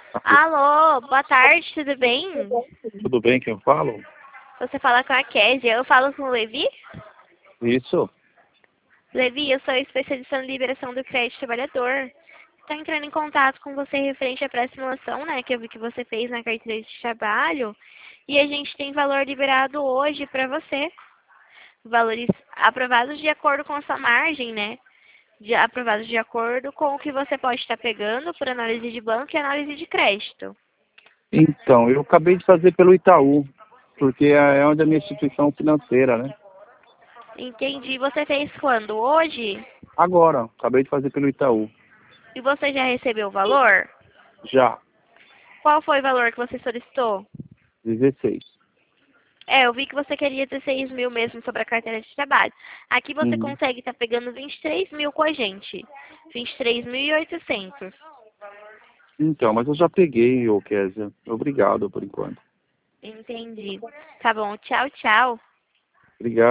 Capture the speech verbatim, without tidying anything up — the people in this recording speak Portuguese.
Alô, boa tarde, tudo bem? Tudo bem, quem eu falo? Você fala com a Kézia, eu falo com o Levi? Isso. Levi, eu sou especialista em liberação do crédito trabalhador. Estou entrando em contato com você referente à pré-simulação, né, que eu vi que você fez na carteira de trabalho. E a gente tem valor liberado hoje para você. Valores aprovados de acordo com a sua margem, né? De, aprovados de acordo com o que você pode estar pegando por análise de banco e análise de crédito. Então, eu acabei de fazer pelo Itaú, porque é onde é a minha instituição financeira, né? Entendi. Você fez quando? Hoje? Agora, acabei de fazer pelo Itaú. E você já recebeu o valor? Já, Qual foi o valor que você solicitou? dezesseis. É, eu vi que você queria dezesseis mil mesmo sobre a carteira de trabalho. Aqui você Uhum. consegue estar pegando vinte e três mil com a gente. vinte e três mil e oitocentos. Então, mas eu já peguei, ô Kézia. Obrigado por enquanto. Entendi. Tá bom. Tchau, tchau. Obrigado.